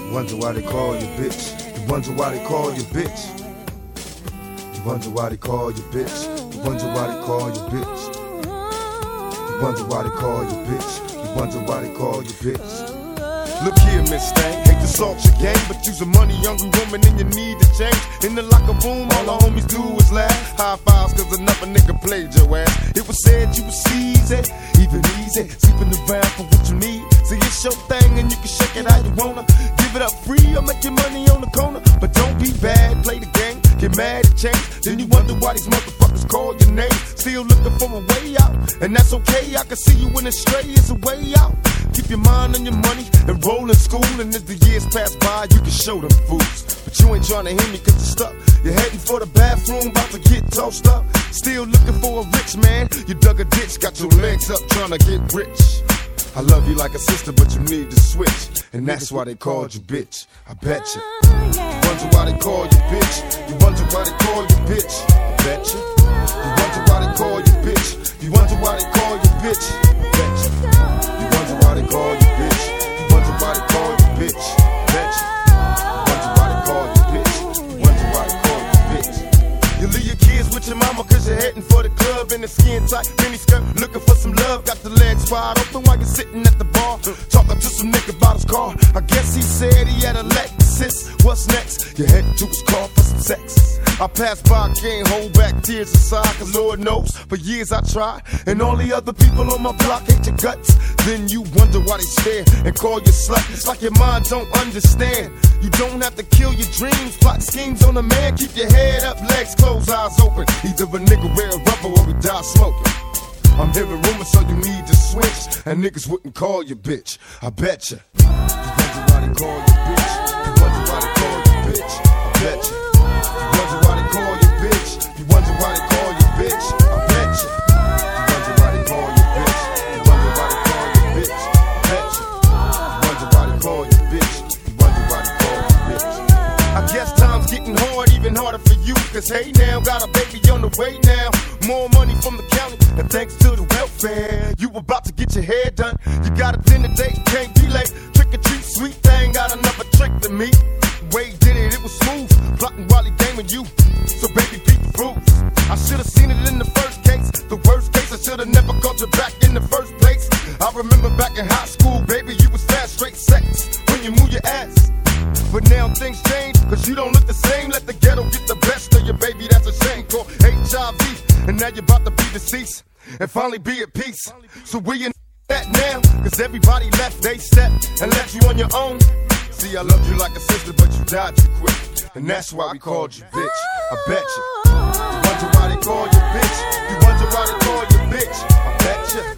Wonder why they call you bitch. You wonder why they call you bitch. You wonder why they call you bitch. You wonder why they call you bitch. You wonder why they call you bitch. You wonder why they call you bitch. Look here, Miss Thang, hate to salt your game, but you's a money-hungry woman and you need to change. In the locker room, all the homies do is laugh. High fives cause another nigga played your ass. It was said you was easy, even easy, sleeping around for what you need. See, it's your thing and you can shake it how you wanna. Give it up free or make your money on the corner. But don't be bad, play the game, get mad at change. Then you wonder why these motherfuckers call your name. Still looking for a way out, and that's okay. I can see you in a stray, it's a way out. Keep your mind on your money and roll in school. And as the years pass by, you can show them fools. But you ain't trying to hear me cause you're stuck. You're heading for the bathroom, about to get tossed up. Still looking for a rich man. You dug a ditch, got your legs up trying to get rich. I love you like a sister, but you need to switch. And that's why they called you bitch, I bet you. You wonder why they call you bitch. You wonder why they call you bitch, I bet you. You wonder why they call you bitch. You wonder why they call you bitch, I bet you. You wonder why they call you bitch. You wonder why they call you bitch, I bet you. You wonder why they call you bitch. You wonder why they call you bitch. You leave your kids with your mama cause you're heading for the club in a skin tight mini skirt, looking for some love. Got the legs wide open while you're sitting at the bar, talking to some nigga about his car. I guess he said he had a Lexus. What's next? You're heading to his car for some sex. I pass by, can't hold back tears aside, cause Lord knows, for years I tried, and all the other people on my block hate your guts. Then you wonder why they stare and call you slut. It's like your mind don't understand. You don't have to kill your dreams, plot schemes on a man. Keep your head up, legs closed, eyes open. Either a nigga wear a rubber or we die smoking. I'm hearing rumors so you need to switch, and niggas wouldn't call you bitch, I bet you. You wonder why they call you bitch. You wonder why they call you bitch, I bet you. You wonder why they call you bitch. You wonder why they call you bitch, I bet you. You wonder why they call you bitch. You wonder why they call you bitch, I bet you. You wonder why they call you bitch. You wonder why they call you bitch. I guess time's getting hard, even harder for you. Cause hey now, got a baby on the way now. More money from the county, and thanks to the welfare, you about to get your hair done. You got a dinner date, can't be late. Trick or treat, sweet thing, got another trick to me. Way did it, it was smooth, plotting while he gaming you. So baby, beat the rules. I should've seen it in the first case. The worst case, I should've never called you back in the first place. I remember back in high school, baby, you was fast, straight sex when you move your ass. But now things change, cause you don't look the same. Let the ghetto get the best of you, baby, that's a shame. Called HIV, and now you're about to be deceased and finally be at peace. So where you at now? Cause everybody left, they stepped and left you on your own. See, I loved you like a sister, but you died too quick, and that's why we called you bitch, I bet you. You wonder why they call you bitch. You wonder why they call you bitch, I bet you.